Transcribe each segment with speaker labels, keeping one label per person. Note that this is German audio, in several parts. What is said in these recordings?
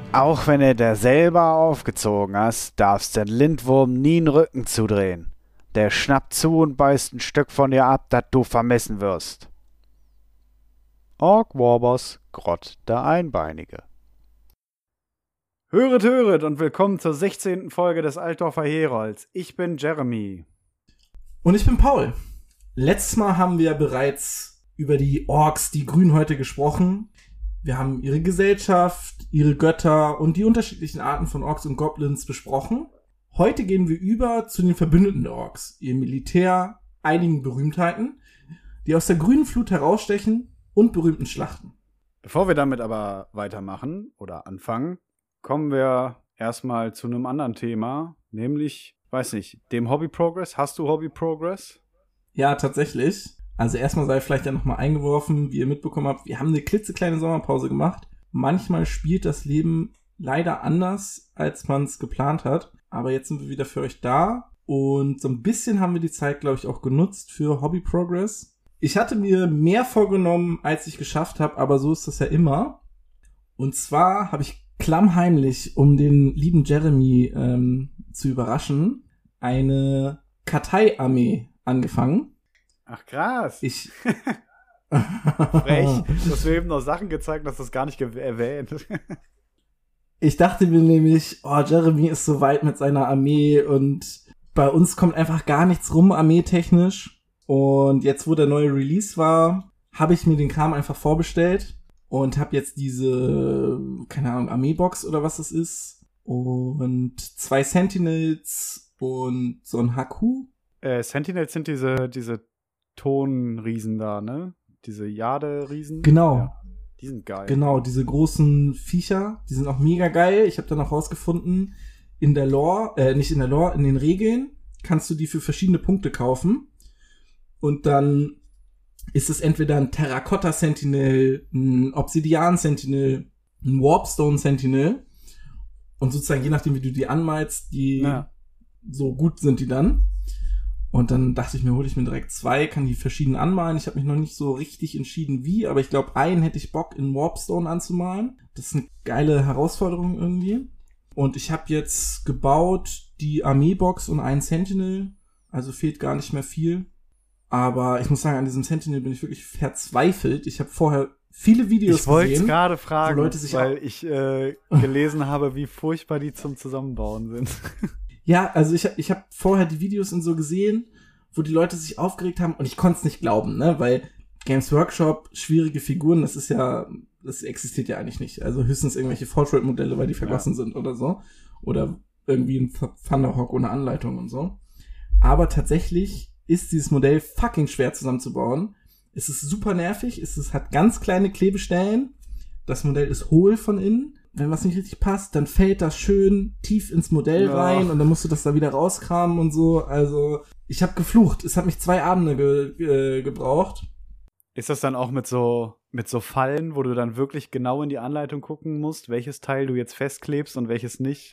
Speaker 1: Auch wenn du dir selber aufgezogen hast, darfst den Lindwurm nie den Rücken zudrehen. Der schnappt zu und beißt ein Stück von dir ab, das du vermissen wirst. Ork Warbers, Grott der Einbeinige. Höret und willkommen zur 16. Folge des Altdorfer Herolds. Ich bin Jeremy.
Speaker 2: Und ich bin Paul. Letztes Mal haben wir bereits über die Orks, die Grünhäute, gesprochen. Wir haben ihre Gesellschaft, ihre Götter und die unterschiedlichen Arten von Orks und Goblins besprochen. Heute gehen wir über zu den Verbündeten der Orks, ihr Militär, einigen Berühmtheiten, die aus der grünen Flut herausstechen und berühmten Schlachten.
Speaker 1: Bevor wir damit aber weitermachen oder anfangen, kommen wir erstmal zu einem anderen Thema, nämlich, weiß nicht, dem Hobby Progress. Hast du Hobby Progress?
Speaker 2: Ja, tatsächlich. Also erstmal sei vielleicht ja nochmal eingeworfen, wie ihr mitbekommen habt, wir haben eine klitzekleine Sommerpause gemacht. Manchmal spielt das Leben leider anders, als man es geplant hat. Aber jetzt sind wir wieder für euch da. Und so ein bisschen haben wir die Zeit, glaube ich, auch genutzt für Hobby Progress. Ich hatte mir mehr vorgenommen, als ich geschafft habe, aber so ist das ja immer. Und zwar habe ich klammheimlich, um den lieben Jeremy zu überraschen, eine Kartei-Armee angefangen.
Speaker 1: Ach krass.
Speaker 2: Ich
Speaker 1: Frech. Du hast mir eben noch Sachen gezeigt, hast das gar nicht erwähnt.
Speaker 2: Ich dachte mir nämlich, Jeremy ist so weit mit seiner Armee und bei uns kommt einfach gar nichts rum, armeetechnisch. Und jetzt, wo der neue Release war, habe ich mir den Kram einfach vorbestellt und habe jetzt diese, keine Ahnung, Armeebox oder was das ist. Und 2 Sentinels und so ein Haku.
Speaker 1: Sentinels sind diese Tonriesen da, ne? Diese Jade-Riesen.
Speaker 2: Genau.
Speaker 1: Ja, die sind geil.
Speaker 2: Genau, diese großen Viecher, die sind auch mega geil. Ich habe dann auch rausgefunden, in der Lore, nicht in der Lore, in den Regeln kannst du die für verschiedene Punkte kaufen. Und dann ist es entweder ein Terrakotta-Sentinel, ein Obsidian-Sentinel, ein Warpstone-Sentinel. Und sozusagen, je nachdem, wie du die anmalst, so gut sind die dann. Und dann dachte ich mir, hole ich mir direkt 2, kann die verschieden anmalen. Ich habe mich noch nicht so richtig entschieden, wie, aber ich glaube, einen hätte ich Bock, in Warpstone anzumalen. Das ist eine geile Herausforderung irgendwie. Und ich habe jetzt gebaut die Armeebox und einen Sentinel, also fehlt gar nicht mehr viel. Aber ich muss sagen, an diesem Sentinel bin ich wirklich verzweifelt. Ich habe vorher viele Videos gesehen.
Speaker 1: Ich wollte es gerade fragen,
Speaker 2: wo Leute sich
Speaker 1: weil ich gelesen habe, wie furchtbar die zum Zusammenbauen sind.
Speaker 2: Ja, also ich hab vorher die Videos und so gesehen, wo die Leute sich aufgeregt haben und ich konnte es nicht glauben, ne, weil Games Workshop, schwierige Figuren, das existiert ja eigentlich nicht. Also höchstens irgendwelche Forge-Modelle, weil die vergossen sind oder so. Oder irgendwie ein Thunderhawk ohne Anleitung und so. Aber tatsächlich ist dieses Modell fucking schwer zusammenzubauen. Es ist super nervig, es hat ganz kleine Klebestellen. Das Modell ist hohl von innen. Wenn was nicht richtig passt, dann fällt das schön tief ins Modell rein und dann musst du das da wieder rauskramen und so. Also, ich habe geflucht. Es hat mich 2 Abende gebraucht.
Speaker 1: Ist das dann auch mit so Fallen, wo du dann wirklich genau in die Anleitung gucken musst, welches Teil du jetzt festklebst und welches nicht?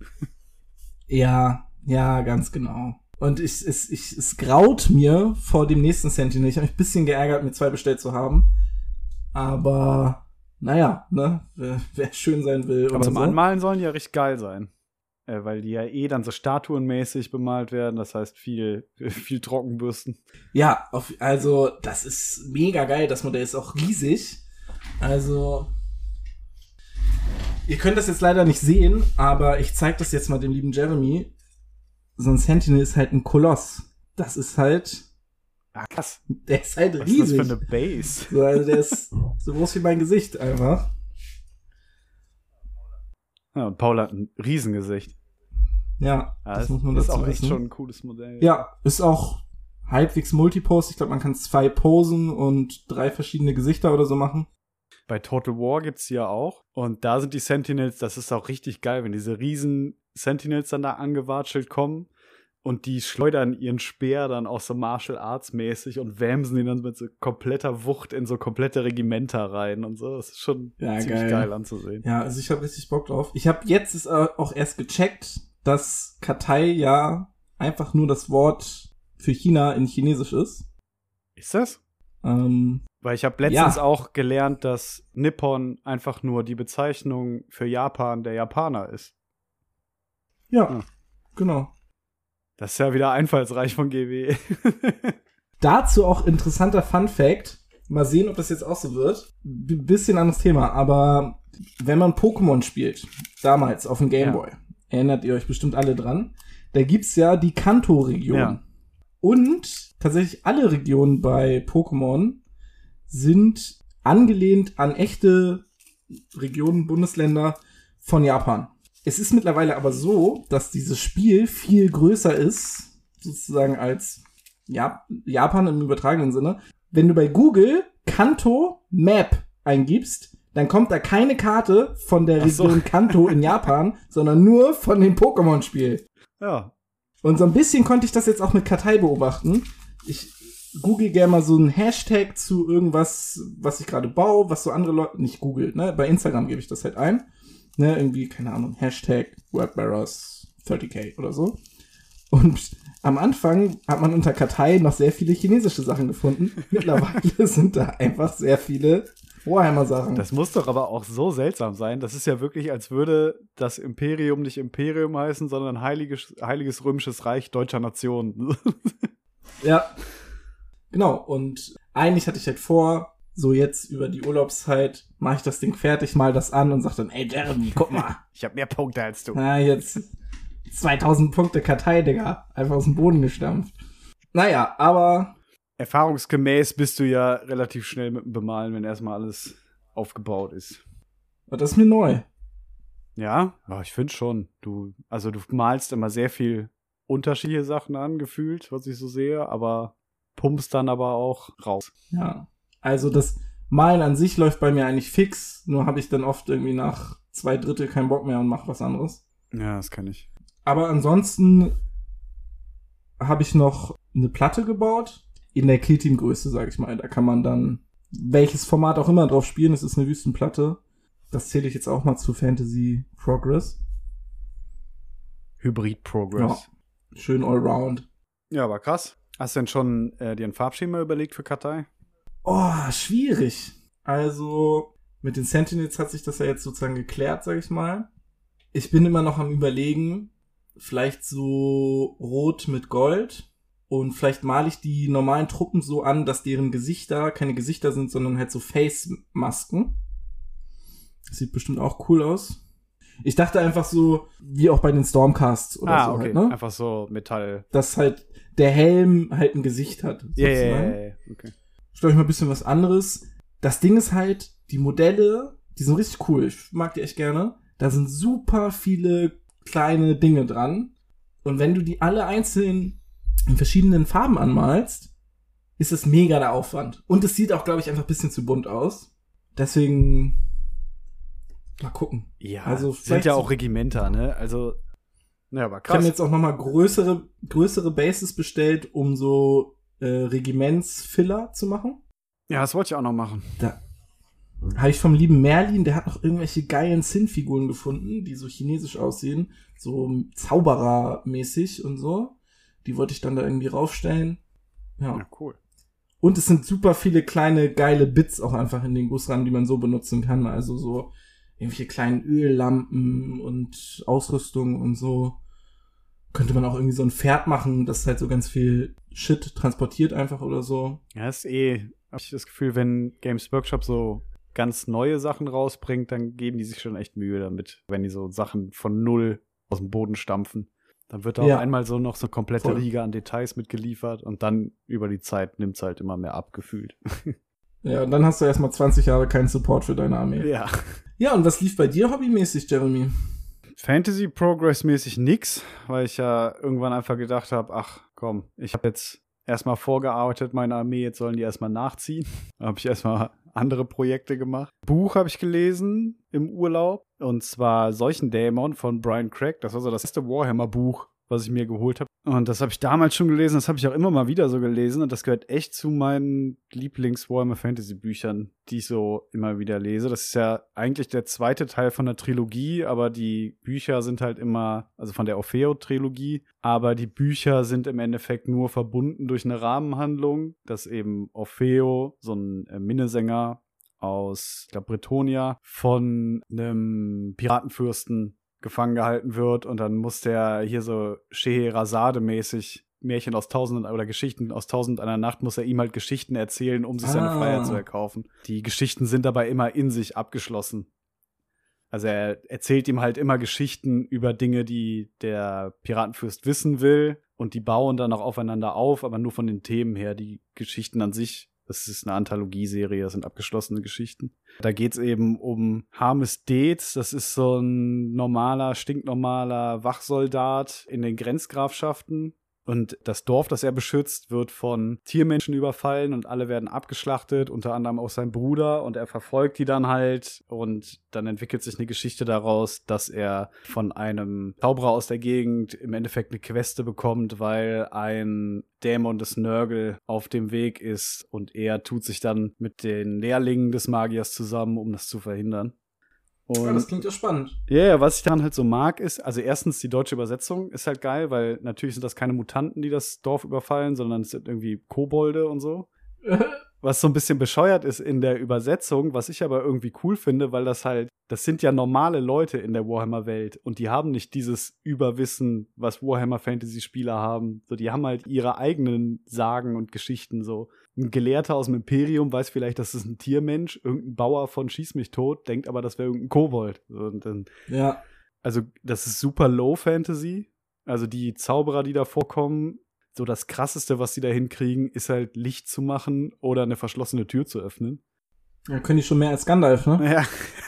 Speaker 2: Ja, ganz genau. Und es graut mir vor dem nächsten Sentinel. Ich habe mich ein bisschen geärgert, mir 2 bestellt zu haben. Aber naja, ne, wer schön sein will.
Speaker 1: Aber zum
Speaker 2: so.
Speaker 1: Anmalen sollen die ja richtig geil sein. Weil die ja dann so statuenmäßig bemalt werden. Das heißt viel Trockenbürsten.
Speaker 2: Ja, also das ist mega geil. Das Modell ist auch riesig. Also ihr könnt das jetzt leider nicht sehen, aber ich zeig das jetzt mal dem lieben Jeremy. So ein Sentinel ist halt ein Koloss. Das ist halt...
Speaker 1: Ah, krass.
Speaker 2: Der ist halt
Speaker 1: riesig.
Speaker 2: Was ist das
Speaker 1: für eine Base?
Speaker 2: So, also der ist so groß wie mein Gesicht einfach.
Speaker 1: Ja, und Paul hat ein Riesengesicht.
Speaker 2: Ja, das muss man dazu wissen.
Speaker 1: Ist auch echt schon ein cooles Modell.
Speaker 2: Ja, ist auch halbwegs Multipose. Ich glaube, man kann 2 Posen und 3 verschiedene Gesichter oder so machen.
Speaker 1: Bei Total War gibt's die ja auch. Und da sind die Sentinels, das ist auch richtig geil, wenn diese riesen Sentinels dann da angewatschelt kommen. Und die schleudern ihren Speer dann auch so Martial Arts mäßig und wämsen ihn dann mit so kompletter Wucht in so komplette Regimenter rein und so. Das ist schon ziemlich geil anzusehen.
Speaker 2: Ja, also ich habe richtig Bock drauf. Ich habe jetzt auch erst gecheckt, dass Kartei ja einfach nur das Wort für China in Chinesisch ist.
Speaker 1: Ist das? Weil ich habe letztens auch gelernt, dass Nippon einfach nur die Bezeichnung für Japan der Japaner ist.
Speaker 2: Ja, genau.
Speaker 1: Das ist ja wieder einfallsreich von GW.
Speaker 2: Dazu auch interessanter Fun-Fact. Mal sehen, ob das jetzt auch so wird. Bisschen anderes Thema, aber wenn man Pokémon spielt, damals auf dem Gameboy, erinnert ihr euch bestimmt alle dran, da gibt's ja die Kanto-Region.
Speaker 1: Ja.
Speaker 2: Und tatsächlich alle Regionen bei Pokémon sind angelehnt an echte Regionen, Bundesländer von Japan. Es ist mittlerweile aber so, dass dieses Spiel viel größer ist, sozusagen als Japan im übertragenen Sinne. Wenn du bei Google Kanto Map eingibst, dann kommt da keine Karte von der Region Kanto in Japan, sondern nur von dem Pokémon-Spiel.
Speaker 1: Ja.
Speaker 2: Und so ein bisschen konnte ich das jetzt auch mit Kartei beobachten. Ich google gerne mal so einen Hashtag zu irgendwas, was ich gerade baue, was so andere Leute nicht googelt, ne? Bei Instagram gebe ich das halt ein. Ne, irgendwie, keine Ahnung, Hashtag Wordbearers 30k oder so. Und am Anfang hat man unter Kartei noch sehr viele chinesische Sachen gefunden. Mittlerweile sind da einfach sehr viele Warhammer-Sachen.
Speaker 1: Das muss doch aber auch so seltsam sein. Das ist ja wirklich, als würde das Imperium nicht Imperium heißen, sondern Heiliges Römisches Reich deutscher Nationen.
Speaker 2: Ja, genau. Und eigentlich hatte ich halt vor, so jetzt über die Urlaubszeit mache ich das Ding fertig, mal das an und sag dann, ey Jeremy, guck mal.
Speaker 1: Ich habe mehr Punkte als du.
Speaker 2: Na, jetzt 2000 Punkte Kartei, Digga. Einfach aus dem Boden gestampft. Naja, aber
Speaker 1: Erfahrungsgemäß bist du ja relativ schnell mit dem Bemalen, wenn erstmal alles aufgebaut ist.
Speaker 2: das ist mir neu.
Speaker 1: Ja, ich finde schon. Du malst immer sehr viel unterschiedliche Sachen an, gefühlt, was ich so sehe, aber pumpst dann aber auch raus.
Speaker 2: Ja, also das Malen an sich läuft bei mir eigentlich fix, nur habe ich dann oft irgendwie nach 2/3 keinen Bock mehr und mache was anderes.
Speaker 1: Ja, das kann ich.
Speaker 2: Aber ansonsten habe ich noch eine Platte gebaut, in der Killteam-Größe, sag ich mal. Da kann man dann welches Format auch immer drauf spielen, es ist eine Wüstenplatte. Das zähle ich jetzt auch mal zu Fantasy Progress.
Speaker 1: Hybrid Progress.
Speaker 2: Ja, schön allround.
Speaker 1: Ja, aber krass. Hast du denn schon dir ein Farbschema überlegt für Kartei?
Speaker 2: Oh, schwierig. Also, mit den Sentinels hat sich das ja jetzt sozusagen geklärt, sag ich mal. Ich bin immer noch am Überlegen, vielleicht so rot mit Gold. Und vielleicht male ich die normalen Truppen so an, dass deren Gesichter keine Gesichter sind, sondern halt so Face-Masken. Das sieht bestimmt auch cool aus. Ich dachte einfach so, wie auch bei den Stormcasts oder so
Speaker 1: okay.
Speaker 2: halt, ne?
Speaker 1: Einfach so Metall.
Speaker 2: Dass halt der Helm halt ein Gesicht hat.
Speaker 1: Yeah. Okay.
Speaker 2: Stell euch mal ein bisschen was anderes. Das Ding ist halt, die Modelle, die sind richtig cool. Ich mag die echt gerne. Da sind super viele kleine Dinge dran. Und wenn du die alle einzeln in verschiedenen Farben anmalst, ist es mega der Aufwand. Und es sieht auch, glaube ich, einfach ein bisschen zu bunt aus. Deswegen mal gucken.
Speaker 1: Ja,
Speaker 2: also
Speaker 1: sind ja auch Regimenter, ne? Also, ja, aber
Speaker 2: krass. Ich
Speaker 1: krass.
Speaker 2: habe mir jetzt auch nochmal größere Bases bestellt, um so Regimentsfiller zu machen.
Speaker 1: Ja, das wollte ich auch noch machen.
Speaker 2: Da habe ich vom lieben Merlin, der hat noch irgendwelche geilen Sin-Figuren gefunden, die so chinesisch aussehen, so Zauberer-mäßig und so. Die wollte ich dann da irgendwie raufstellen. Ja,
Speaker 1: cool.
Speaker 2: Und es sind super viele kleine, geile Bits auch einfach in den Gussrahmen, die man so benutzen kann. Also so irgendwelche kleinen Öllampen und Ausrüstung und so. Könnte man auch irgendwie so ein Pferd machen, das halt so ganz viel Shit transportiert einfach oder so.
Speaker 1: Ja, ist hab ich das Gefühl, wenn Games Workshop so ganz neue Sachen rausbringt, dann geben die sich schon echt Mühe damit, wenn die so Sachen von null aus dem Boden stampfen. Dann wird da auch einmal so noch so eine komplette Riege an Details mitgeliefert und dann über die Zeit nimmt's halt immer mehr ab, gefühlt.
Speaker 2: Ja, und dann hast du erstmal 20 Jahre keinen Support für deine Armee.
Speaker 1: Ja.
Speaker 2: Ja, und was lief bei dir hobbymäßig, Jeremy?
Speaker 1: Fantasy Progress-mäßig nix, weil ich ja irgendwann einfach gedacht habe, ach komm, ich habe jetzt erstmal vorgearbeitet, meine Armee, jetzt sollen die erstmal nachziehen. Da habe ich erstmal andere Projekte gemacht. Buch habe ich gelesen im Urlaub, und zwar Seuchendämon von Brian Craig. Das war so das erste Warhammer-Buch, was ich mir geholt habe. Und das habe ich damals schon gelesen, das habe ich auch immer mal wieder so gelesen. Und das gehört echt zu meinen Lieblings-Warhammer-Fantasy-Büchern, die ich so immer wieder lese. Das ist ja eigentlich der zweite Teil von der Trilogie, aber die Bücher sind halt immer, also von der Orfeo-Trilogie, aber die Bücher sind im Endeffekt nur verbunden durch eine Rahmenhandlung, dass eben Orfeo, so ein Minnesänger aus, ich glaube, Bretonia, von einem Piratenfürsten gefangen gehalten wird und dann muss der hier so Scheherazade-mäßig Märchen aus Tausenden oder Geschichten aus Tausend einer Nacht muss er ihm halt Geschichten erzählen, um sich seine Freiheit zu erkaufen. Die Geschichten sind dabei immer in sich abgeschlossen. Also er erzählt ihm halt immer Geschichten über Dinge, die der Piratenfürst wissen will und die bauen dann auch aufeinander auf, aber nur von den Themen her. Die Geschichten an sich, das ist eine Anthologieserie, das sind abgeschlossene Geschichten. Da geht's eben um Harmes Deetz, das ist so ein stinknormaler Wachsoldat in den Grenzgrafschaften. Und das Dorf, das er beschützt, wird von Tiermenschen überfallen und alle werden abgeschlachtet, unter anderem auch sein Bruder. Und er verfolgt die dann halt und dann entwickelt sich eine Geschichte daraus, dass er von einem Zauberer aus der Gegend im Endeffekt eine Queste bekommt, weil ein Dämon des Nörgel auf dem Weg ist. Und er tut sich dann mit den Lehrlingen des Magiers zusammen, um das zu verhindern. Und
Speaker 2: ja, das klingt ja spannend.
Speaker 1: Ja, was ich daran halt so mag, ist, also erstens die deutsche Übersetzung ist halt geil, weil natürlich sind das keine Mutanten, die das Dorf überfallen, sondern es sind irgendwie Kobolde und so. Was so ein bisschen bescheuert ist in der Übersetzung, was ich aber irgendwie cool finde, weil das sind ja normale Leute in der Warhammer-Welt und die haben nicht dieses Überwissen, was Warhammer-Fantasy-Spieler haben. So, die haben halt ihre eigenen Sagen und Geschichten so. Ein Gelehrter aus dem Imperium weiß vielleicht, das ist ein Tiermensch, irgendein Bauer von Schieß mich tot, denkt aber, das wäre irgendein Kobold. Und dann,
Speaker 2: ja.
Speaker 1: Also, das ist super Low-Fantasy. Also, die Zauberer, die da vorkommen, so das Krasseste, was sie da hinkriegen, ist halt Licht zu machen oder eine verschlossene Tür zu öffnen.
Speaker 2: Ja, können die schon mehr als Gandalf, ne?
Speaker 1: Ja.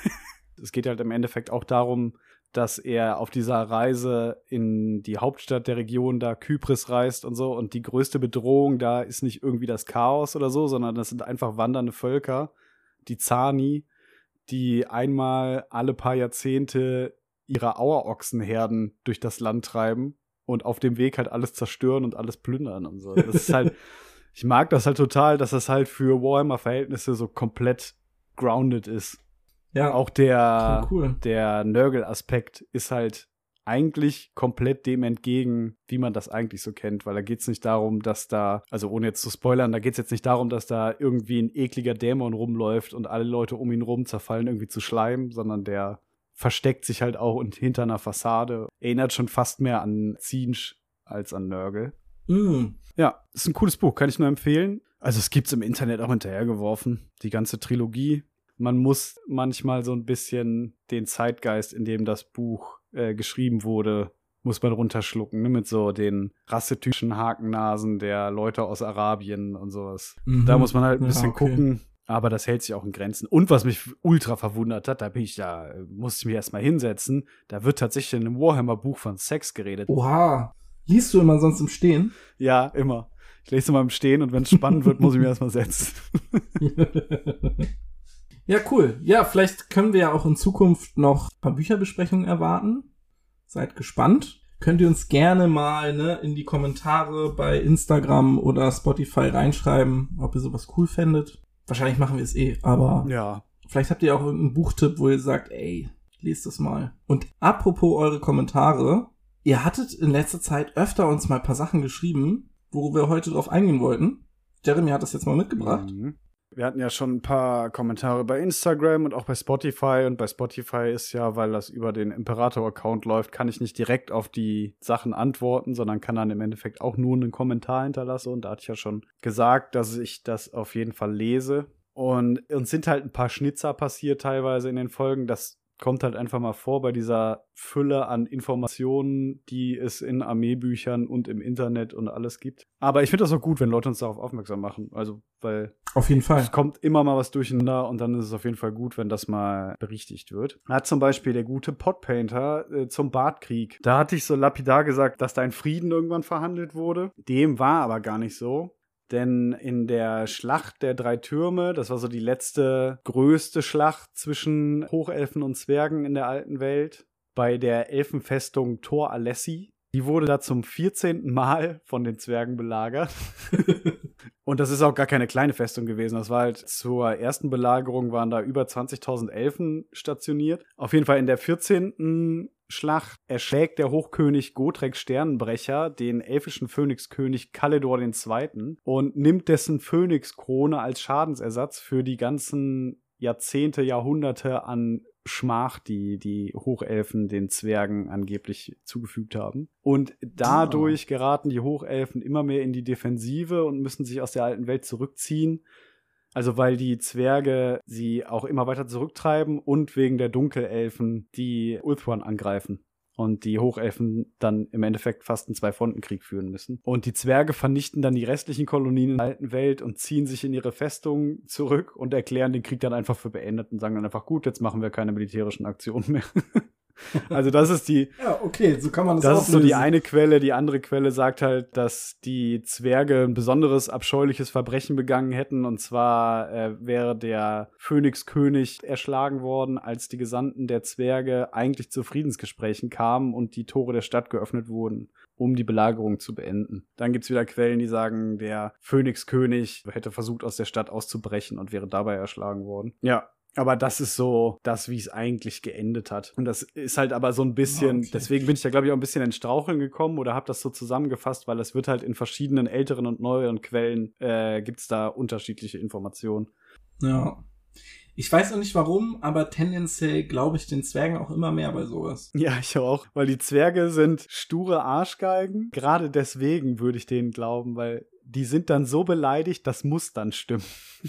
Speaker 1: Es geht halt im Endeffekt auch darum, dass er auf dieser Reise in die Hauptstadt der Region da Kypris reist und so. Und die größte Bedrohung da ist nicht irgendwie das Chaos oder so, sondern das sind einfach wandernde Völker, die Zani, die einmal alle paar Jahrzehnte ihre Auerochsenherden durch das Land treiben und auf dem Weg halt alles zerstören und alles plündern und so. Das ist halt, ich mag das halt total, dass das halt für Warhammer-Verhältnisse so komplett grounded ist.
Speaker 2: Ja.
Speaker 1: Auch der Nörgel-Aspekt ist halt eigentlich komplett dem entgegen, wie man das eigentlich so kennt, weil da geht's nicht darum, dass da, also ohne jetzt zu spoilern, da geht's jetzt nicht darum, dass da irgendwie ein ekliger Dämon rumläuft und alle Leute um ihn rum zerfallen irgendwie zu Schleim, sondern der versteckt sich halt auch hinter einer Fassade. Erinnert schon fast mehr an Tzeentch als an Nörgel. Ja, ist ein cooles Buch, kann ich nur empfehlen. Also es gibt's im Internet auch hinterhergeworfen, die ganze Trilogie. Man muss manchmal so ein bisschen den Zeitgeist, in dem das Buch geschrieben wurde, muss man runterschlucken, ne? Mit so den rassetypischen Hakennasen der Leute aus Arabien und sowas. Da muss man halt ein bisschen gucken. Aber das hält sich auch in Grenzen. Und was mich ultra verwundert hat, musste ich mich erstmal hinsetzen, da wird tatsächlich in einem Warhammer-Buch von Sex geredet.
Speaker 2: Oha. Liest du immer sonst im Stehen?
Speaker 1: Ja, immer. Ich lese immer im Stehen und wenn es spannend wird, muss ich mich erstmal setzen.
Speaker 2: Ja, cool. Ja, vielleicht können wir ja auch in Zukunft noch ein paar Bücherbesprechungen erwarten. Seid gespannt. Könnt ihr uns gerne mal in die Kommentare bei Instagram oder Spotify reinschreiben, ob ihr sowas cool fändet. Wahrscheinlich machen wir es aber
Speaker 1: ja.
Speaker 2: Vielleicht habt ihr auch irgendeinen Buchtipp, wo ihr sagt, ey, lest es mal. Und apropos eure Kommentare, ihr hattet in letzter Zeit öfter uns mal ein paar Sachen geschrieben, wo wir heute drauf eingehen wollten. Jeremy hat das jetzt mal mitgebracht.
Speaker 1: Mhm. Wir hatten ja schon ein paar Kommentare bei Instagram und auch bei Spotify. Und bei Spotify ist ja, weil das über den Imperator-Account läuft, kann ich nicht direkt auf die Sachen antworten, sondern kann dann im Endeffekt auch nur einen Kommentar hinterlassen. Und da hatte ich ja schon gesagt, dass ich das auf jeden Fall lese. Und uns sind halt ein paar Schnitzer passiert teilweise in den Folgen. Das kommt halt einfach mal vor bei dieser Fülle an Informationen, die es in Armeebüchern und im Internet und alles gibt. Aber ich finde das auch gut, wenn Leute uns darauf aufmerksam machen. Also, weil
Speaker 2: auf jeden Fall.
Speaker 1: Es kommt immer mal was durcheinander und dann ist es auf jeden Fall gut, wenn das mal berichtigt wird. Hat zum Beispiel der gute Podpainter zum Bartkrieg. Da hatte ich so lapidar gesagt, dass da ein Frieden irgendwann verhandelt wurde. Dem war aber gar nicht so. Denn in der Schlacht der 3 Türme, das war so die letzte größte Schlacht zwischen Hochelfen und Zwergen in der alten Welt, bei der Elfenfestung Tor Alessi, Die wurde da zum 14. Mal von den Zwergen belagert. Und das ist auch gar keine kleine Festung gewesen. Das war halt zur ersten Belagerung waren da über 20.000 Elfen stationiert. Auf jeden Fall in der 14. Schlacht erschlägt der Hochkönig Gotrek Sternenbrecher den elfischen Phönixkönig Kalidor II. Und nimmt dessen Phönixkrone als Schadensersatz für die ganzen Jahrzehnte, Jahrhunderte an Schmach, die Hochelfen den Zwergen angeblich zugefügt haben. Und dadurch geraten die Hochelfen immer mehr in die Defensive und müssen sich aus der alten Welt zurückziehen. Also weil die Zwerge sie auch immer weiter zurücktreiben und wegen der Dunkelelfen, die Ulthuan angreifen. Und die Hochelfen dann im Endeffekt fast einen Zwei-Fronten-Krieg führen müssen. Und die Zwerge vernichten dann die restlichen Kolonien in der alten Welt und ziehen sich in ihre Festung zurück und erklären den Krieg dann einfach für beendet und sagen dann einfach, gut, jetzt machen wir keine militärischen Aktionen mehr. Also das ist die.
Speaker 2: Ja, okay, so kann man das
Speaker 1: Das ist so die eine Quelle. Die andere Quelle sagt halt, dass die Zwerge ein besonderes abscheuliches Verbrechen begangen hätten. Und zwar wäre der Phönixkönig erschlagen worden, als die Gesandten der Zwerge eigentlich zu Friedensgesprächen kamen und die Tore der Stadt geöffnet wurden, um die Belagerung zu beenden. Dann gibt's wieder Quellen, die sagen, der Phönixkönig hätte versucht, aus der Stadt auszubrechen und wäre dabei erschlagen worden. Ja. Aber das ist so das, wie es eigentlich geendet hat. Und das ist halt aber so ein bisschen, deswegen bin ich da, glaube ich, auch ein bisschen ins Straucheln gekommen oder habe das so zusammengefasst, weil es wird halt in verschiedenen älteren und neueren Quellen, gibt's da unterschiedliche Informationen.
Speaker 2: Ja. Ich weiß auch nicht warum, aber tendenziell glaube ich den Zwergen auch immer mehr bei sowas.
Speaker 1: Ja, ich auch. Weil die Zwerge sind sture Arschgeigen. Gerade deswegen würde ich denen glauben, weil die sind dann so beleidigt, das muss dann stimmen.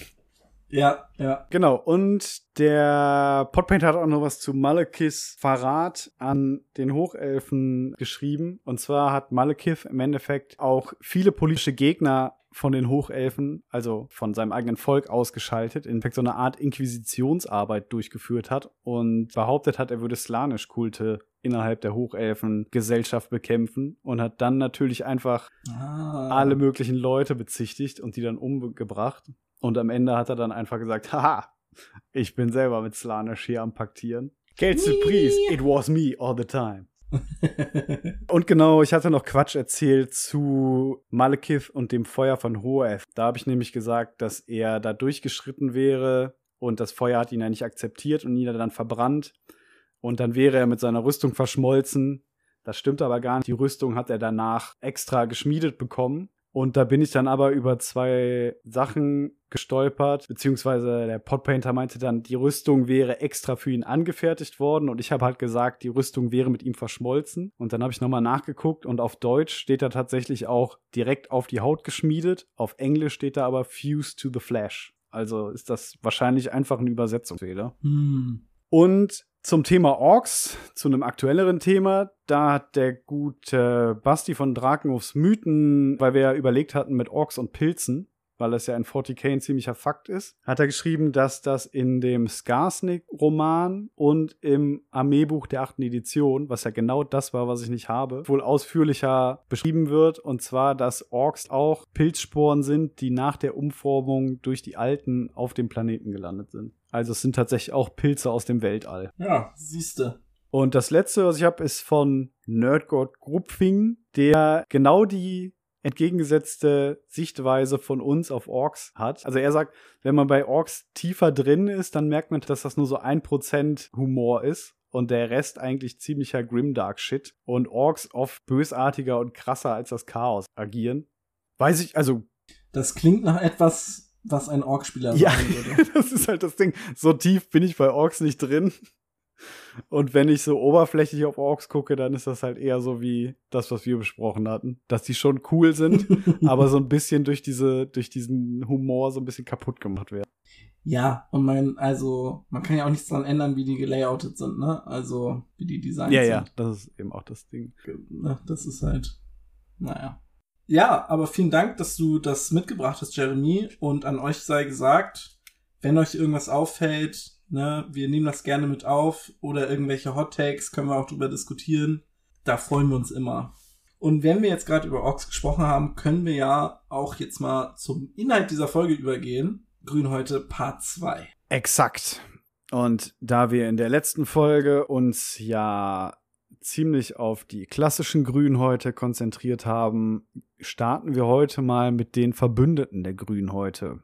Speaker 2: Ja, ja.
Speaker 1: Genau, und der Podpaint hat auch noch was zu Malekiths Verrat an den Hochelfen geschrieben. Und zwar hat Malekith im Endeffekt auch viele politische Gegner von den Hochelfen, also von seinem eigenen Volk ausgeschaltet, in so eine Art Inquisitionsarbeit durchgeführt hat und behauptet hat, er würde Slaanesh-Kulte innerhalb der Hochelfen-Gesellschaft bekämpfen und hat dann natürlich einfach alle möglichen Leute bezichtigt und die dann umgebracht. Und am Ende hat er dann einfach gesagt, haha, ich bin selber mit Slaanesh hier am Paktieren. Quelle surprise, it was me all the time. Und genau, ich hatte noch Quatsch erzählt zu Malekith und dem Feuer von Hoeth. Da habe ich nämlich gesagt, dass er da durchgeschritten wäre und das Feuer hat ihn ja nicht akzeptiert und ihn hat dann verbrannt. Und dann wäre er mit seiner Rüstung verschmolzen. Das stimmt aber gar nicht. Die Rüstung hat er danach extra geschmiedet bekommen. Und da bin ich dann aber über zwei Sachen gestolpert, beziehungsweise der Podpainter meinte dann, die Rüstung wäre extra für ihn angefertigt worden und ich habe halt gesagt, die Rüstung wäre mit ihm verschmolzen. Und dann habe ich nochmal nachgeguckt und auf Deutsch steht da tatsächlich auch direkt auf die Haut geschmiedet, auf Englisch steht da aber fused to the flesh. Also ist das wahrscheinlich einfach ein Übersetzungsfehler. Und zum Thema Orks, zu einem aktuelleren Thema, da hat der gute Basti von Drakenhofs Mythen, weil wir ja überlegt hatten mit Orks und Pilzen, weil das ja in 40k ein ziemlicher Fakt ist, hat er geschrieben, dass das in dem Skarsnik-Roman und im Armeebuch der 8. Edition, was ja genau das war, was ich nicht habe, wohl ausführlicher beschrieben wird, und zwar, dass Orks auch Pilzsporen sind, die nach der Umformung durch die Alten auf dem Planeten gelandet sind. Also es sind tatsächlich auch Pilze aus dem Weltall.
Speaker 2: Ja, siehste.
Speaker 1: Und das letzte, was ich habe, ist von Nerdgott Grupfing, der genau die entgegengesetzte Sichtweise von uns auf Orks hat. Also er sagt, wenn man bei Orks tiefer drin ist, dann merkt man, dass das nur so 1% Humor ist und der Rest eigentlich ziemlicher grimdark Shit und Orks oft bösartiger und krasser als das Chaos agieren. Weiß ich, also
Speaker 2: das klingt nach etwas, was ein Ork-Spieler sagen würde.
Speaker 1: Das ist halt das Ding. So tief bin ich bei Orks nicht drin. Und wenn ich so oberflächlich auf Orks gucke, dann ist das halt eher so wie das, was wir besprochen hatten. Dass die schon cool sind, aber so ein bisschen durch diesen Humor so ein bisschen kaputt gemacht werden.
Speaker 2: Ja, und man kann ja auch nichts dran ändern, wie die gelayoutet sind, ne? Also, wie die Designs sind.
Speaker 1: Ja, das ist eben auch das Ding.
Speaker 2: Das ist halt, naja. Ja, aber vielen Dank, dass du das mitgebracht hast, Jeremy. Und an euch sei gesagt, wenn euch irgendwas auffällt, ne, wir nehmen das gerne mit auf oder irgendwelche Hot Takes, können wir auch drüber diskutieren. Da freuen wir uns immer. Und wenn wir jetzt gerade über Orks gesprochen haben, können wir ja auch jetzt mal zum Inhalt dieser Folge übergehen. Grünhäute Part 2.
Speaker 1: Exakt. Und da wir in der letzten Folge uns ja ziemlich auf die klassischen Grünhäute konzentriert haben, starten wir heute mal mit den Verbündeten der Grünhäute.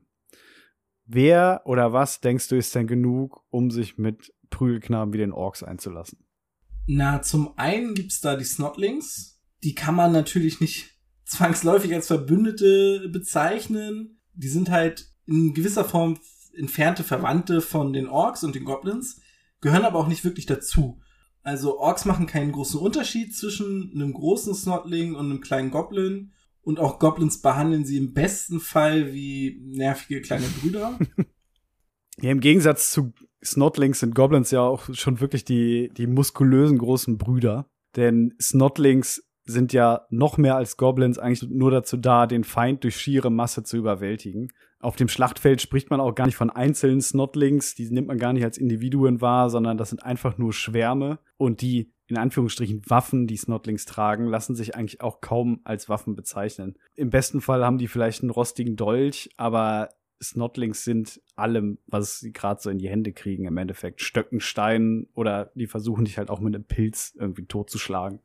Speaker 1: Wer oder was denkst du ist denn genug, um sich mit Prügelknaben wie den Orks einzulassen?
Speaker 2: Na, zum einen gibt's da die Snotlings. Die kann man natürlich nicht zwangsläufig als Verbündete bezeichnen. Die sind halt in gewisser Form entfernte Verwandte von den Orks und den Goblins, gehören aber auch nicht wirklich dazu. Also Orks machen keinen großen Unterschied zwischen einem großen Snotling und einem kleinen Goblin. Und auch Goblins behandeln sie im besten Fall wie nervige kleine Brüder.
Speaker 1: Ja, im Gegensatz zu Snotlings sind Goblins ja auch schon wirklich die muskulösen großen Brüder. Denn Snotlings sind ja noch mehr als Goblins eigentlich nur dazu da, den Feind durch schiere Masse zu überwältigen. Auf dem Schlachtfeld spricht man auch gar nicht von einzelnen Snotlings, die nimmt man gar nicht als Individuen wahr, sondern das sind einfach nur Schwärme. Und die, in Anführungsstrichen, Waffen, die Snotlings tragen, lassen sich eigentlich auch kaum als Waffen bezeichnen. Im besten Fall haben die vielleicht einen rostigen Dolch, aber Snotlings sind allem, was sie gerade so in die Hände kriegen, im Endeffekt Stöcken, Steinen oder die versuchen dich halt auch mit einem Pilz irgendwie totzuschlagen.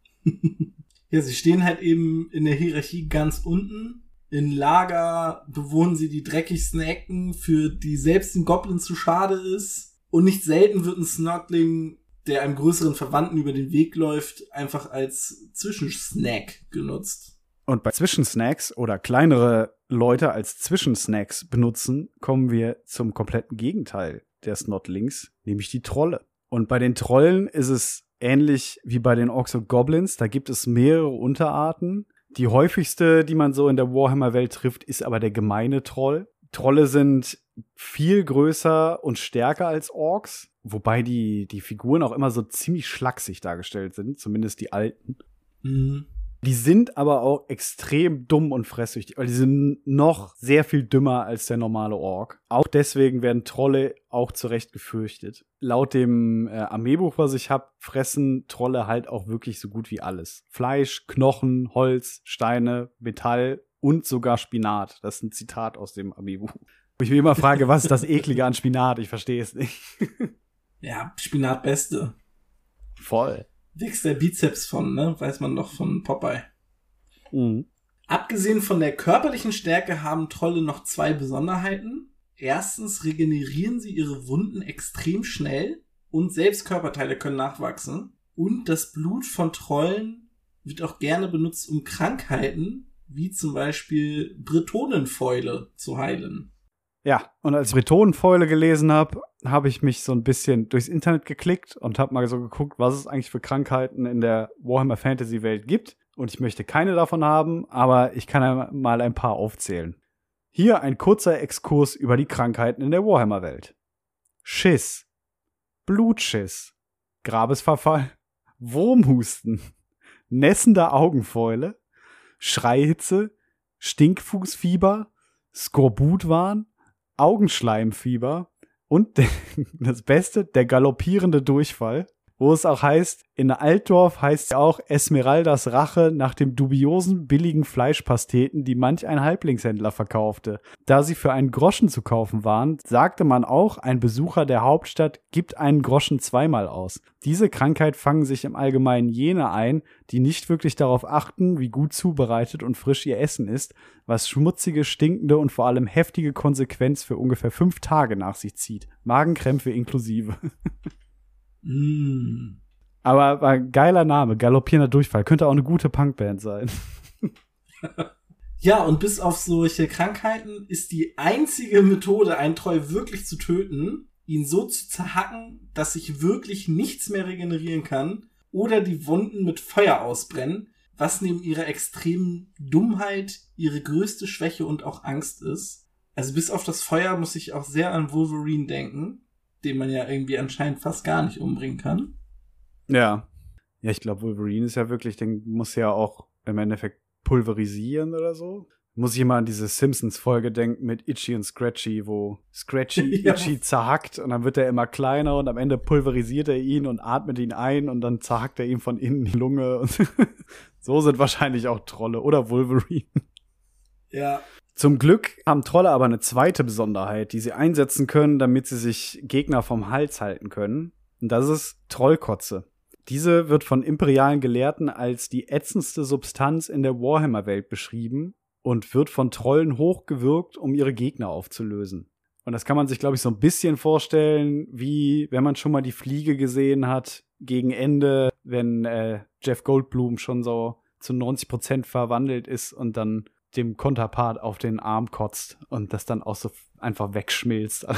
Speaker 2: Ja, sie stehen halt eben in der Hierarchie ganz unten. In Lager bewohnen sie die dreckigsten Ecken, für die selbst den Goblin zu schade ist. Und nicht selten wird ein Snotling, der einem größeren Verwandten über den Weg läuft, einfach als Zwischensnack genutzt.
Speaker 1: Und bei Zwischensnacks oder kleinere Leute als Zwischensnacks benutzen, kommen wir zum kompletten Gegenteil der Snotlings, nämlich die Trolle. Und bei den Trollen ist es ähnlich wie bei den Orks und Goblins, da gibt es mehrere Unterarten. Die häufigste, die man so in der Warhammer-Welt trifft, ist aber der gemeine Troll. Trolle sind viel größer und stärker als Orks, wobei die Figuren auch immer so ziemlich schlaksig dargestellt sind, zumindest die alten.
Speaker 2: Mhm.
Speaker 1: Die sind aber auch extrem dumm und fresssüchtig, weil die sind noch sehr viel dümmer als der normale Ork. Auch deswegen werden Trolle auch zu Recht gefürchtet. Laut dem Armeebuch, was ich habe, fressen Trolle halt auch wirklich so gut wie alles. Fleisch, Knochen, Holz, Steine, Metall und sogar Spinat. Das ist ein Zitat aus dem Armeebuch. Wo ich mich immer frage, was ist das Eklige an Spinat? Ich verstehe es nicht.
Speaker 2: Ja, Spinat Beste.
Speaker 1: Voll.
Speaker 2: Wächst der Bizeps von, ne? Weiß man doch von Popeye.
Speaker 1: Mhm.
Speaker 2: Abgesehen von der körperlichen Stärke haben Trolle noch zwei Besonderheiten. Erstens regenerieren sie ihre Wunden extrem schnell und selbst Körperteile können nachwachsen. Und das Blut von Trollen wird auch gerne benutzt, um Krankheiten, wie zum Beispiel Bretonenfäule, zu heilen.
Speaker 1: Ja, und als ich Bretonenfäule gelesen habe, habe ich mich so ein bisschen durchs Internet geklickt und habe mal so geguckt, was es eigentlich für Krankheiten in der Warhammer Fantasy Welt gibt. Und ich möchte keine davon haben, aber ich kann ja mal ein paar aufzählen. Hier ein kurzer Exkurs über die Krankheiten in der Warhammer Welt. Schiss, Blutschiss, Grabesverfall, Wurmhusten, nässender Augenfäule, Schreihitze, Stinkfußfieber, Skorbutwahn, Augenschleimfieber und das Beste, der galoppierende Durchfall, wo es auch heißt, in Altdorf heißt es auch Esmeraldas Rache nach dem dubiosen billigen Fleischpasteten, die manch ein Halblingshändler verkaufte. Da sie für einen Groschen zu kaufen waren, sagte man auch, ein Besucher der Hauptstadt gibt einen Groschen zweimal aus. Diese Krankheit fangen sich im Allgemeinen jene ein, die nicht wirklich darauf achten, wie gut zubereitet und frisch ihr Essen ist, was schmutzige, stinkende und vor allem heftige Konsequenz für ungefähr 5 Tage nach sich zieht. Magenkrämpfe inklusive.
Speaker 2: Mm.
Speaker 1: Aber war ein geiler Name, galoppierender Durchfall. Könnte auch eine gute Punkband sein.
Speaker 2: Ja, und bis auf solche Krankheiten ist die einzige Methode, einen Troll wirklich zu töten, ihn so zu zerhacken, dass sich wirklich nichts mehr regenerieren kann oder die Wunden mit Feuer ausbrennen, was neben ihrer extremen Dummheit ihre größte Schwäche und auch Angst ist. Also bis auf das Feuer muss ich auch sehr an Wolverine denken, den man ja irgendwie anscheinend fast gar nicht umbringen kann.
Speaker 1: Ja. Ja, ich glaube, Wolverine ist ja wirklich, den muss ja auch im Endeffekt pulverisieren oder so. Muss ich immer an diese Simpsons-Folge denken mit Itchy und Scratchy, wo Scratchy
Speaker 2: Ja.
Speaker 1: Itchy zerhackt und dann wird er immer kleiner und am Ende pulverisiert er ihn und atmet ihn ein und dann zerhackt er ihm von innen die Lunge. Und so sind wahrscheinlich auch Trolle oder Wolverine.
Speaker 2: Ja.
Speaker 1: Zum Glück haben Trolle aber eine zweite Besonderheit, die sie einsetzen können, damit sie sich Gegner vom Hals halten können. Und das ist Trollkotze. Diese wird von imperialen Gelehrten als die ätzendste Substanz in der Warhammer-Welt beschrieben und wird von Trollen hochgewirkt, um ihre Gegner aufzulösen. Und das kann man sich, glaube ich, so ein bisschen vorstellen, wie wenn man schon mal die Fliege gesehen hat, gegen Ende, wenn Jeff Goldblum schon so zu 90% verwandelt ist und dann dem Konterpart auf den Arm kotzt und das dann auch so einfach wegschmilzt.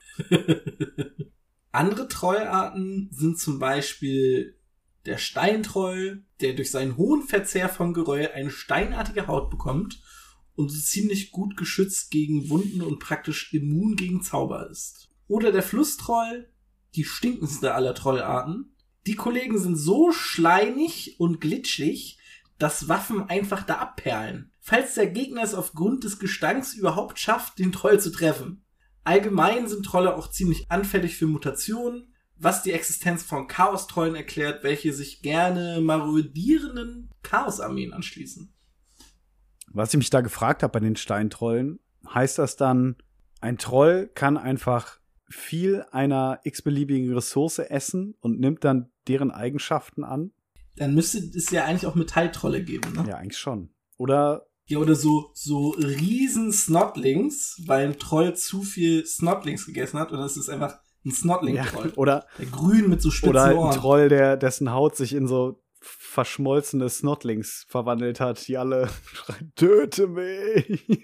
Speaker 2: Andere Trollarten sind zum Beispiel der Steintroll, der durch seinen hohen Verzehr von Geröll eine steinartige Haut bekommt und so ziemlich gut geschützt gegen Wunden und praktisch immun gegen Zauber ist. Oder der Flusstroll, die stinkendste aller Trollarten. Die Kollegen sind so schleimig und glitschig, dass Waffen einfach da abperlen, falls der Gegner es aufgrund des Gestanks überhaupt schafft, den Troll zu treffen. Allgemein sind Trolle auch ziemlich anfällig für Mutationen, was die Existenz von Chaos-Trollen erklärt, welche sich gerne marodierenden Chaos-Armeen anschließen.
Speaker 1: Was ich mich da gefragt habe bei den Steintrollen, heißt das dann, ein Troll kann einfach viel einer x-beliebigen Ressource essen und nimmt dann deren Eigenschaften an?
Speaker 2: Dann müsste es ja eigentlich auch Metalltrolle geben, ne?
Speaker 1: Ja, eigentlich schon. Oder
Speaker 2: so riesen Snotlings, weil ein Troll zu viel Snotlings gegessen hat und das ist einfach ein Snotling-Troll.
Speaker 1: Ja, oder
Speaker 2: der grün mit so spitzen
Speaker 1: Ohren.
Speaker 2: Oder
Speaker 1: ein Troll, dessen Haut sich in so verschmolzene Snotlings verwandelt hat, die alle schreien, töte mich.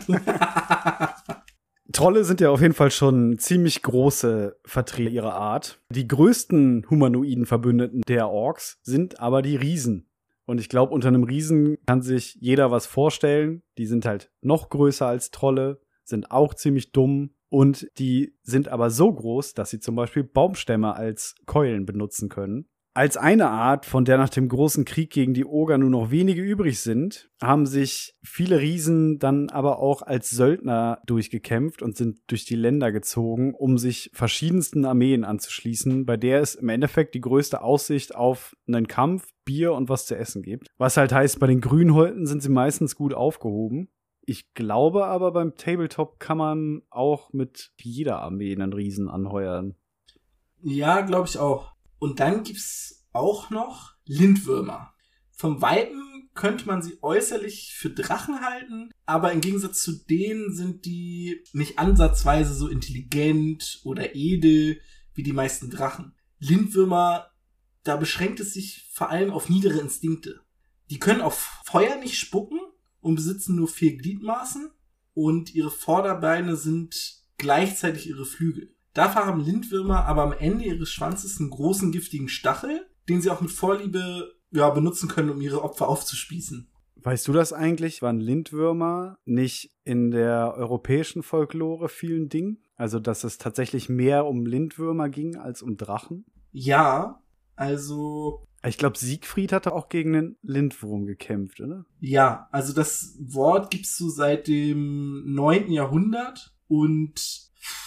Speaker 1: Trolle sind ja auf jeden Fall schon ziemlich große Vertreter ihrer Art. Die größten humanoiden Verbündeten der Orks sind aber die Riesen. Und ich glaube, unter einem Riesen kann sich jeder was vorstellen. Die sind halt noch größer als Trolle, sind auch ziemlich dumm und die sind aber so groß, dass sie zum Beispiel Baumstämme als Keulen benutzen können. Als eine Art, von der nach dem großen Krieg gegen die Oger nur noch wenige übrig sind, haben sich viele Riesen dann aber auch als Söldner durchgekämpft und sind durch die Länder gezogen, um sich verschiedensten Armeen anzuschließen, bei der es im Endeffekt die größte Aussicht auf einen Kampf, Bier und was zu essen gibt. Was halt heißt, bei den Grünhäuten sind sie meistens gut aufgehoben. Ich glaube aber, beim Tabletop kann man auch mit jeder Armee einen Riesen anheuern.
Speaker 2: Ja, glaube ich auch. Und dann gibt's auch noch Lindwürmer. Vom Weiben könnte man sie äußerlich für Drachen halten, aber im Gegensatz zu denen sind die nicht ansatzweise so intelligent oder edel wie die meisten Drachen. Lindwürmer, da beschränkt es sich vor allem auf niedere Instinkte. Die können auf Feuer nicht spucken und besitzen nur 4 Gliedmaßen und ihre Vorderbeine sind gleichzeitig ihre Flügel. Dafür haben Lindwürmer aber am Ende ihres Schwanzes einen großen giftigen Stachel, den sie auch mit Vorliebe benutzen können, um ihre Opfer aufzuspießen.
Speaker 1: Weißt du das eigentlich? Waren Lindwürmer nicht in der europäischen Folklore vielen Ding? Also, dass es tatsächlich mehr um Lindwürmer ging als um Drachen?
Speaker 2: Ja, also...
Speaker 1: Ich glaube, Siegfried hatte auch gegen einen Lindwurm gekämpft, oder?
Speaker 2: Ja, also das Wort gibt's so seit dem 9. Jahrhundert und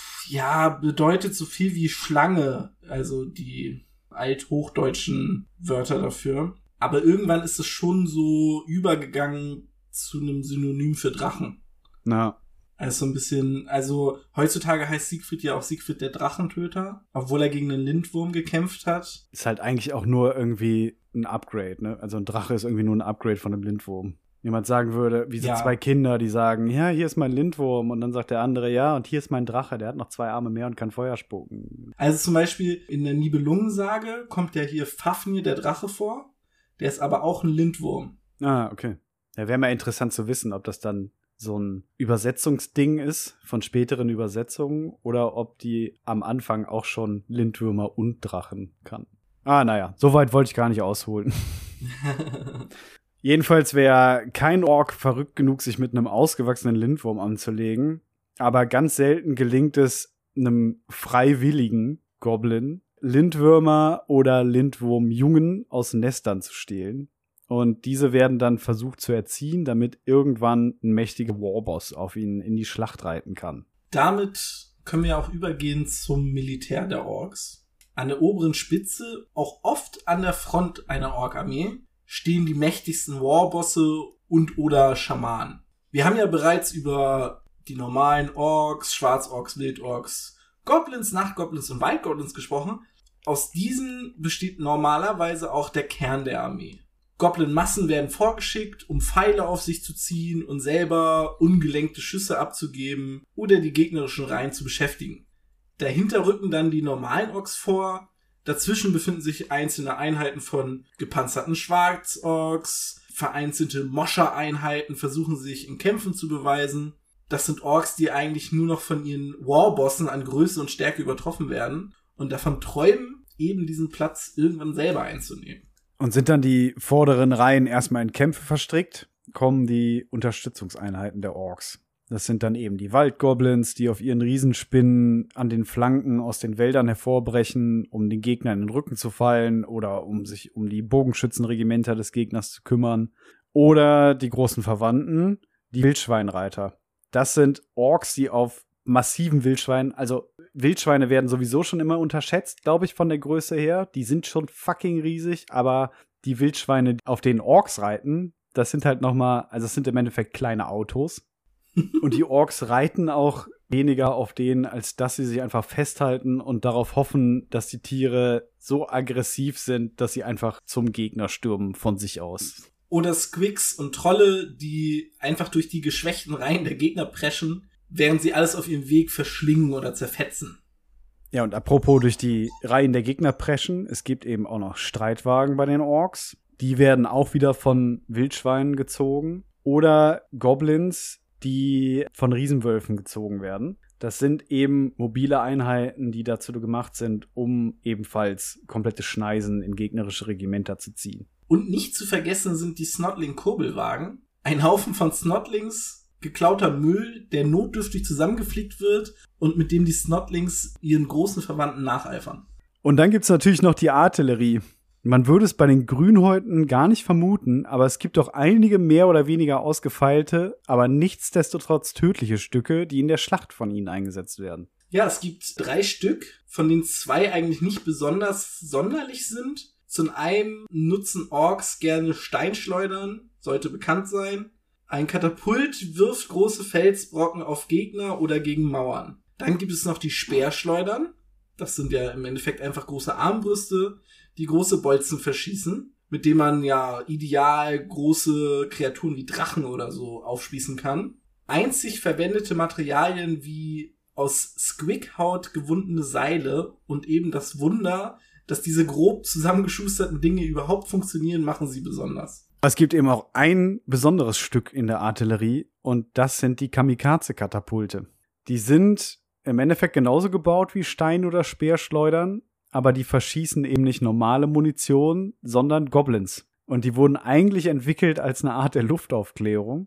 Speaker 2: bedeutet so viel wie Schlange, also die althochdeutschen Wörter dafür. Aber irgendwann ist es schon so übergegangen zu einem Synonym für Drachen.
Speaker 1: Na.
Speaker 2: Also so ein bisschen, also heutzutage heißt Siegfried ja auch Siegfried der Drachentöter, obwohl er gegen einen Lindwurm gekämpft hat.
Speaker 1: Ist halt eigentlich auch nur irgendwie ein Upgrade, ne? Also ein Drache ist irgendwie nur ein Upgrade von einem Lindwurm. Jemand sagen würde, wie so 2 Kinder, die sagen, ja, hier ist mein Lindwurm. Und dann sagt der andere, ja, und hier ist mein Drache, der hat noch 2 Arme mehr und kann Feuer spucken.
Speaker 2: Also zum Beispiel in der Nibelungensage kommt ja hier Fafnir, der Drache, vor. Der ist aber auch ein Lindwurm.
Speaker 1: Ah, okay. Ja, wäre mal interessant zu wissen, ob das dann so ein Übersetzungsding ist von späteren Übersetzungen oder ob die am Anfang auch schon Lindwürmer und Drachen kannten. Naja, so weit wollte ich gar nicht ausholen. Jedenfalls wäre kein Ork verrückt genug, sich mit einem ausgewachsenen Lindwurm anzulegen. Aber ganz selten gelingt es einem freiwilligen Goblin, Lindwürmer oder Lindwurmjungen aus Nestern zu stehlen. Und diese werden dann versucht zu erziehen, damit irgendwann ein mächtiger Warboss auf ihn in die Schlacht reiten kann.
Speaker 2: Damit können wir auch übergehen zum Militär der Orks. An der oberen Spitze, auch oft an der Front einer Ork-Armee, stehen die mächtigsten Warbosse und oder Schamanen. Wir haben ja bereits über die normalen Orks, Schwarzorks, Wildorks, Goblins, Nachtgoblins und Waldgoblins gesprochen. Aus diesen besteht normalerweise auch der Kern der Armee. Goblin-Massen werden vorgeschickt, um Pfeile auf sich zu ziehen und selber ungelenkte Schüsse abzugeben oder die gegnerischen Reihen zu beschäftigen. Dahinter rücken dann die normalen Orks vor. Dazwischen befinden sich einzelne Einheiten von gepanzerten Schwarzorks. Vereinzelte Moscher-Einheiten versuchen sich in Kämpfen zu beweisen. Das sind Orks, die eigentlich nur noch von ihren Warbossen an Größe und Stärke übertroffen werden und davon träumen, eben diesen Platz irgendwann selber einzunehmen.
Speaker 1: Und sind dann die vorderen Reihen erstmal in Kämpfe verstrickt, kommen die Unterstützungseinheiten der Orks. Das sind dann eben die Waldgoblins, die auf ihren Riesenspinnen an den Flanken aus den Wäldern hervorbrechen, um den Gegner in den Rücken zu fallen oder um sich um die Bogenschützenregimenter des Gegners zu kümmern. Oder die großen Verwandten, die Wildschweinreiter. Das sind Orks, die auf massiven Wildschweinen, also Wildschweine werden sowieso schon immer unterschätzt, glaube ich, von der Größe her. Die sind schon fucking riesig, aber die Wildschweine, auf denen Orks reiten, das sind halt nochmal, also es sind im Endeffekt kleine Autos. Und die Orks reiten auch weniger auf denen, als dass sie sich einfach festhalten und darauf hoffen, dass die Tiere so aggressiv sind, dass sie einfach zum Gegner stürmen von sich aus.
Speaker 2: Oder Squigs und Trolle, die einfach durch die geschwächten Reihen der Gegner preschen, während sie alles auf ihrem Weg verschlingen oder zerfetzen.
Speaker 1: Ja, und apropos durch die Reihen der Gegner preschen, es gibt eben auch noch Streitwagen bei den Orks. Die werden auch wieder von Wildschweinen gezogen. Oder Goblins, die von Riesenwölfen gezogen werden. Das sind eben mobile Einheiten, die dazu gemacht sind, um ebenfalls komplette Schneisen in gegnerische Regimenter zu ziehen.
Speaker 2: Und nicht zu vergessen sind die Snotling-Kurbelwagen. Ein Haufen von Snotlings, geklauter Müll, der notdürftig zusammengeflickt wird und mit dem die Snotlings ihren großen Verwandten nacheifern.
Speaker 1: Und dann gibt's natürlich noch die Artillerie. Man würde es bei den Grünhäuten gar nicht vermuten, aber es gibt auch einige mehr oder weniger ausgefeilte, aber nichtsdestotrotz tödliche Stücke, die in der Schlacht von ihnen eingesetzt werden.
Speaker 2: Ja, es gibt 3 Stück, von denen 2 eigentlich nicht besonders sonderlich sind. Zum einen nutzen Orks gerne Steinschleudern, sollte bekannt sein. Ein Katapult wirft große Felsbrocken auf Gegner oder gegen Mauern. Dann gibt es noch die Speerschleudern. Das sind ja im Endeffekt einfach große Armbrüste, die große Bolzen verschießen, mit denen man ja ideal große Kreaturen wie Drachen oder so aufspießen kann. Einzig verwendete Materialien wie aus Squighaut gewundene Seile und eben das Wunder, dass diese grob zusammengeschusterten Dinge überhaupt funktionieren, machen sie besonders.
Speaker 1: Es gibt eben auch ein besonderes Stück in der Artillerie und das sind die Kamikaze-Katapulte. Die sind im Endeffekt genauso gebaut wie Stein- oder Speerschleudern, aber die verschießen eben nicht normale Munition, sondern Goblins. Und die wurden eigentlich entwickelt als eine Art der Luftaufklärung.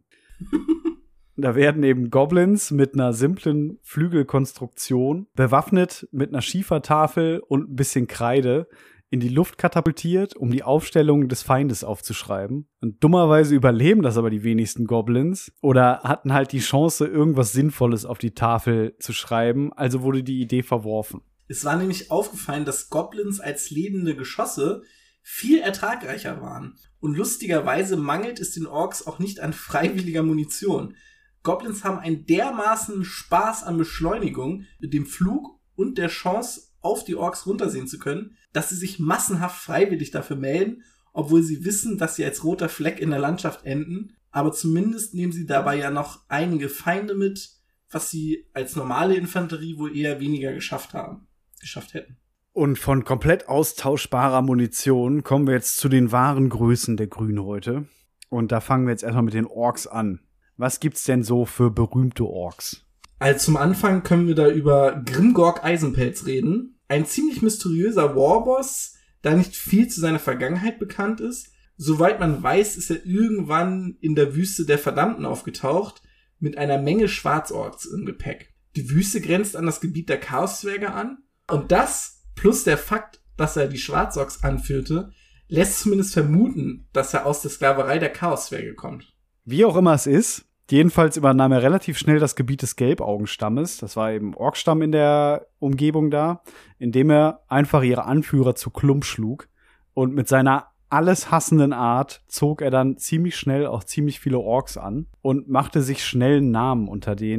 Speaker 1: Da werden eben Goblins mit einer simplen Flügelkonstruktion, bewaffnet mit einer Schiefertafel und ein bisschen Kreide, in die Luft katapultiert, um die Aufstellung des Feindes aufzuschreiben. Und dummerweise überleben das aber die wenigsten Goblins oder hatten halt die Chance, irgendwas Sinnvolles auf die Tafel zu schreiben, also wurde die Idee verworfen.
Speaker 2: Es war nämlich aufgefallen, dass Goblins als lebende Geschosse viel ertragreicher waren. Und lustigerweise mangelt es den Orks auch nicht an freiwilliger Munition. Goblins haben einen dermaßen Spaß an Beschleunigung, dem Flug und der Chance, auf die Orks runtersehen zu können, dass sie sich massenhaft freiwillig dafür melden, obwohl sie wissen, dass sie als roter Fleck in der Landschaft enden. Aber zumindest nehmen sie dabei ja noch einige Feinde mit, was sie als normale Infanterie wohl eher weniger geschafft hätten.
Speaker 1: Und von komplett austauschbarer Munition kommen wir jetzt zu den wahren Größen der Grünhäute. Und da fangen wir jetzt erstmal mit den Orks an. Was gibt's denn so für berühmte Orks?
Speaker 2: Also zum Anfang können wir da über Grimgorg Eisenpelz reden. Ein ziemlich mysteriöser Warboss, da nicht viel zu seiner Vergangenheit bekannt ist. Soweit man weiß, ist er irgendwann in der Wüste der Verdammten aufgetaucht, mit einer Menge Schwarzorks im Gepäck. Die Wüste grenzt an das Gebiet der Chaoszwerge an. Und das, plus der Fakt, dass er die Schwarzorks anführte, lässt zumindest vermuten, dass er aus der Sklaverei der Chaoszwerge kommt.
Speaker 1: Wie auch immer es ist, jedenfalls übernahm er relativ schnell das Gebiet des Gelbaugenstammes. Das war eben Orkstamm in der Umgebung da, indem er einfach ihre Anführer zu Klump schlug. Und mit seiner alles hassenden Art zog er dann ziemlich schnell auch ziemlich viele Orks an und machte sich schnell einen Namen unter denen,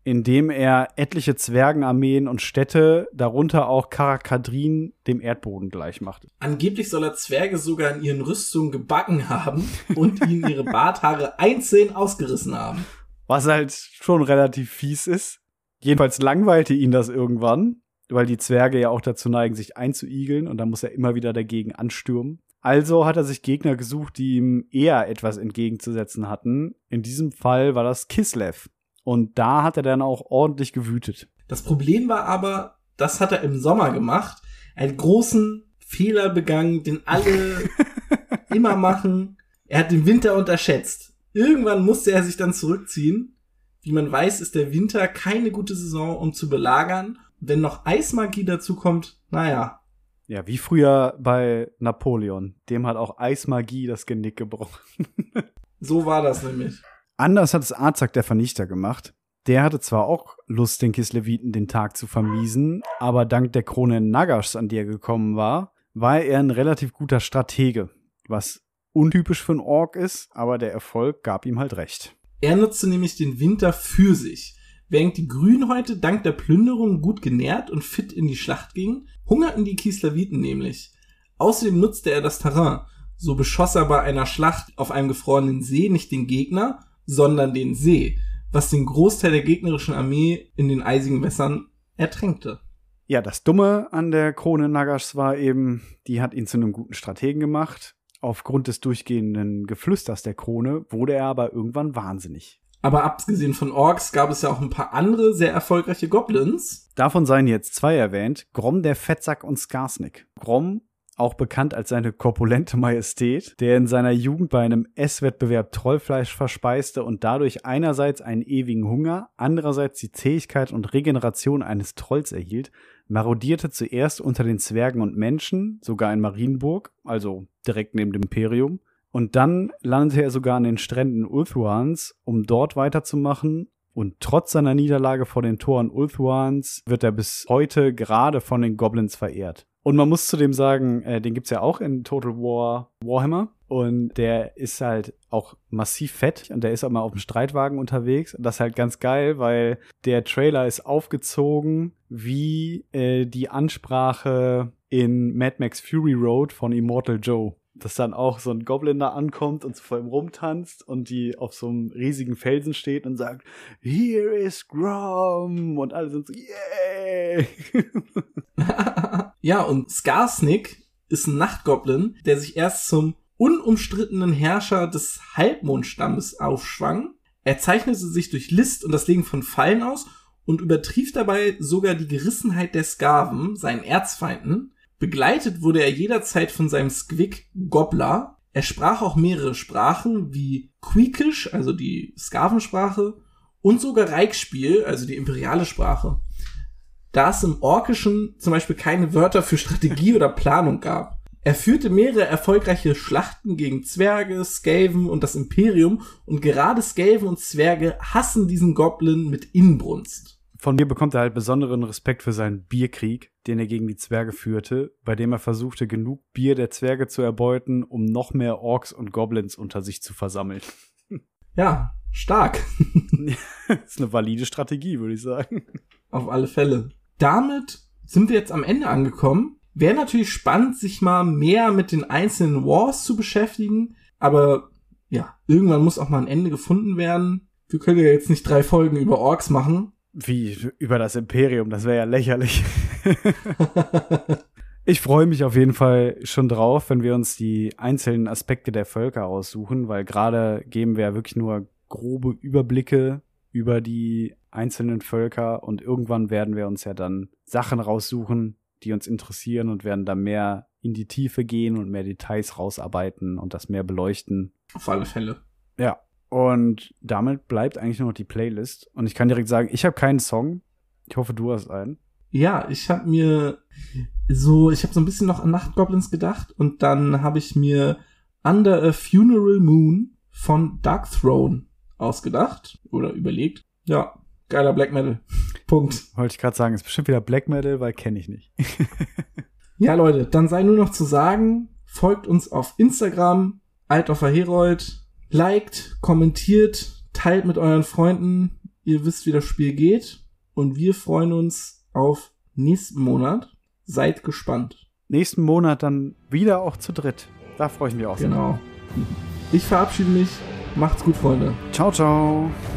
Speaker 1: indem er etliche Zwergenarmeen und Städte, darunter auch Karakadrin, dem Erdboden gleich machte.
Speaker 2: Angeblich soll er Zwerge sogar in ihren Rüstungen gebacken haben und ihnen ihre Barthaare einzeln ausgerissen haben.
Speaker 1: Was halt schon relativ fies ist. Jedenfalls langweilte ihn das irgendwann, weil die Zwerge ja auch dazu neigen, sich einzuigeln und dann muss er immer wieder dagegen anstürmen. Also hat er sich Gegner gesucht, die ihm eher etwas entgegenzusetzen hatten. In diesem Fall war das Kislev. Und da hat er dann auch ordentlich gewütet.
Speaker 2: Das Problem war aber, das hat er im Sommer gemacht, einen großen Fehler begangen, den alle immer machen. Er hat den Winter unterschätzt. Irgendwann musste er sich dann zurückziehen. Wie man weiß, ist der Winter keine gute Saison, um zu belagern. Wenn noch Eismagie dazu kommt, naja.
Speaker 1: Ja, wie früher bei Napoleon. Dem hat auch Eismagie das Genick gebrochen.
Speaker 2: So war das nämlich.
Speaker 1: Anders hat es Arzak der Vernichter gemacht. Der hatte zwar auch Lust, den Kisleviten den Tag zu vermiesen, aber dank der Krone Nagash, an die er gekommen war, war er ein relativ guter Stratege. Was untypisch für einen Ork ist, aber der Erfolg gab ihm halt recht.
Speaker 2: Er nutzte nämlich den Winter für sich. Während die Grünhäute dank der Plünderung gut genährt und fit in die Schlacht gingen, hungerten die Kisleviten nämlich. Außerdem nutzte er das Terrain. So beschoss er bei einer Schlacht auf einem gefrorenen See nicht den Gegner, sondern den See, was den Großteil der gegnerischen Armee in den eisigen Wässern ertränkte.
Speaker 1: Ja, das Dumme an der Krone Nagash war eben, die hat ihn zu einem guten Strategen gemacht. Aufgrund des durchgehenden Geflüsters der Krone wurde er aber irgendwann wahnsinnig.
Speaker 2: Aber abgesehen von Orks gab es ja auch ein paar andere sehr erfolgreiche Goblins.
Speaker 1: Davon seien jetzt 2 erwähnt, Grom der Fettsack und Skarsnik. Grom, auch bekannt als seine korpulente Majestät, der in seiner Jugend bei einem Esswettbewerb Trollfleisch verspeiste und dadurch einerseits einen ewigen Hunger, andererseits die Zähigkeit und Regeneration eines Trolls erhielt, marodierte zuerst unter den Zwergen und Menschen, sogar in Marienburg, also direkt neben dem Imperium, und dann landete er sogar an den Stränden Ulthuans, um dort weiterzumachen. Und trotz seiner Niederlage vor den Toren Ulthuans wird er bis heute gerade von den Goblins verehrt. Und man muss zudem sagen, den gibt's ja auch in Total War Warhammer. Und der ist halt auch massiv fett und der ist auch mal auf dem Streitwagen unterwegs. Und das ist halt ganz geil, weil der Trailer ist aufgezogen wie die Ansprache in Mad Max Fury Road von Immortal Joe. Dass dann auch so ein Goblin da ankommt und so vor ihm rumtanzt und die auf so einem riesigen Felsen steht und sagt, "Here is Grom!" Und alle sind so, "Yay!"
Speaker 2: Ja, und Skarsnik ist ein Nachtgoblin, der sich erst zum unumstrittenen Herrscher des Halbmondstammes aufschwang. Er zeichnete sich durch List und das Legen von Fallen aus und übertrieb dabei sogar die Gerissenheit der Skaven, seinen Erzfeinden. Begleitet wurde er jederzeit von seinem Squig Gobbler. Er sprach auch mehrere Sprachen wie Quiekisch, also die Skavensprache, und sogar Reichspiel, also die imperiale Sprache. Da es im Orkischen zum Beispiel keine Wörter für Strategie oder Planung gab. Er führte mehrere erfolgreiche Schlachten gegen Zwerge, Skaven und das Imperium und gerade Skaven und Zwerge hassen diesen Goblin mit Inbrunst.
Speaker 1: Von mir bekommt er halt besonderen Respekt für seinen Bierkrieg, den er gegen die Zwerge führte, bei dem er versuchte, genug Bier der Zwerge zu erbeuten, um noch mehr Orks und Goblins unter sich zu versammeln.
Speaker 2: Ja, stark.
Speaker 1: Das ist eine valide Strategie, würde ich sagen.
Speaker 2: Auf alle Fälle. Damit sind wir jetzt am Ende angekommen. Wäre natürlich spannend, sich mal mehr mit den einzelnen Wars zu beschäftigen, aber ja, irgendwann muss auch mal ein Ende gefunden werden. Wir können ja jetzt nicht 3 Folgen über Orks machen.
Speaker 1: Wie über das Imperium, das wäre ja lächerlich. Ich freue mich auf jeden Fall schon drauf, wenn wir uns die einzelnen Aspekte der Völker aussuchen, weil gerade geben wir ja wirklich nur grobe Überblicke über die einzelnen Völker und irgendwann werden wir uns ja dann Sachen raussuchen, die uns interessieren und werden da mehr in die Tiefe gehen und mehr Details rausarbeiten und das mehr beleuchten.
Speaker 2: Auf alle Fälle.
Speaker 1: Ja. Und damit bleibt eigentlich nur noch die Playlist. Und ich kann direkt sagen, ich habe keinen Song. Ich hoffe, du hast einen.
Speaker 2: Ja, ich habe so ein bisschen noch an Nachtgoblins gedacht und dann habe ich mir Under a Funeral Moon von Dark Throne ausgedacht oder überlegt. Ja, geiler Black Metal. Punkt.
Speaker 1: Wollte ich gerade sagen, ist bestimmt wieder Black Metal, weil kenne ich nicht.
Speaker 2: Ja, Leute, dann sei nur noch zu sagen, folgt uns auf Instagram, Altoffer Herold, liked, kommentiert, teilt mit euren Freunden, Ihr wisst, wie das Spiel geht. Und wir freuen uns auf nächsten Monat. Seid gespannt.
Speaker 1: Nächsten Monat dann wieder auch zu dritt. Da freue ich mich auch sehr.
Speaker 2: Genau. Ich verabschiede mich. Macht's gut, Freunde.
Speaker 1: Ciao, ciao.